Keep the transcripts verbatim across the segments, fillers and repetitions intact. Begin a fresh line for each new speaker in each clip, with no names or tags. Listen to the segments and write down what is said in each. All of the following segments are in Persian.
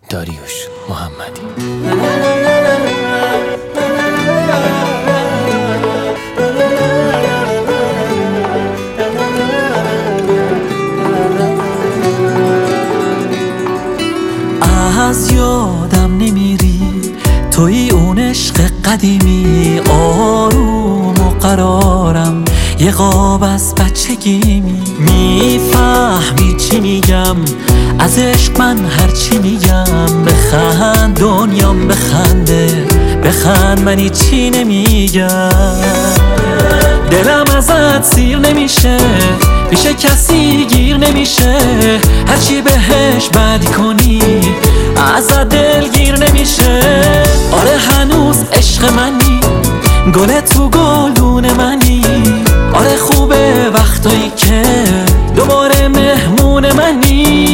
داریوش محمدی.
از یادم نمیری، توی اون عشق قدیمی، آروم و قرارم، یه قاب از بچگیمی. میفهمی چی میگم از عشق، من هرچی میگم. بخند دنیام بخنده، بخند من هیچی نمیگم. دلم ازت سیر نمیشه، پیش کسی گیر نمیشه. هرچی بهش بدی کنی ازت دلگیر نمیشه. آره هنوز عشق منی، گل تو گلدون منی. آره خوبه وقتایی که دوباره مهمون منی.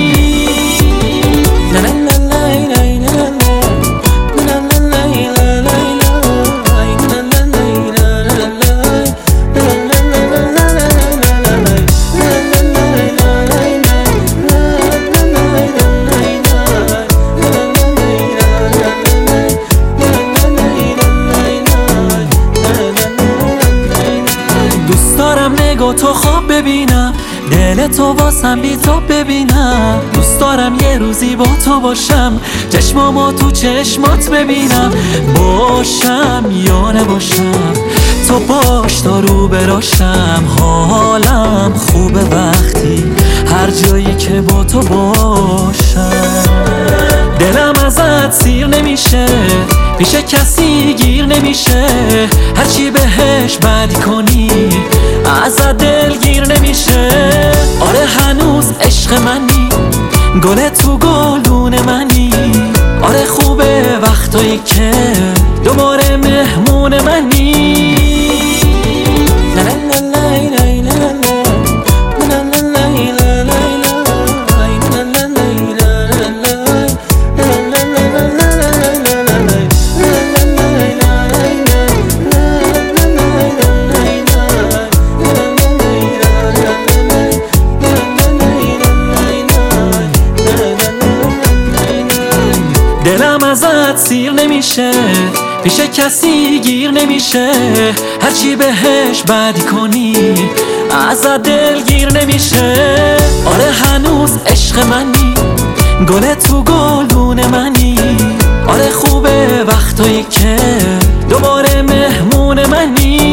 نگاه تو خواب ببینم، دل تو واسم بی تو ببینم. دوست دارم یه روزی با تو باشم، چشمامو تو چشمات ببینم. باشم یا نباشم، تو باش تا رو براشم. حالم خوبه وقتی هر جایی که با تو باشم. دلم ازت سیر نمیشه، پیش کسی گیر نمیشه. هرچی بهش بدی کنی ازت دلگیر نمیشه. آره هنوز عشق منی، گل تو گلدون منی. آره خوبه وقتایی که دوباره مهمون منی. دلم ازت سیر نمیشه، پیش کسی گیر نمیشه. هرچی بهش بدی کنی ازت دلگیر نمیشه. آره هنوز عشق منی، گل تو گلدون منی. آره خوبه وقتایی که دوباره مهمون منی.